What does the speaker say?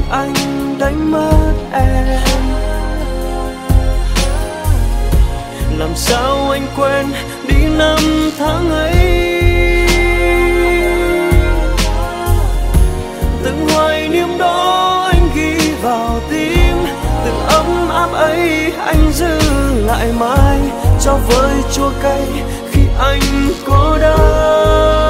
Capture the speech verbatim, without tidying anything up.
anh đánh mất em. Làm sao anh quên đi năm tháng ấy, từng hoài niệm đó anh ghi vào tim. Từng ấm áp ấy anh giữ lại mãi, cho với chua cay khi anh cô đơn.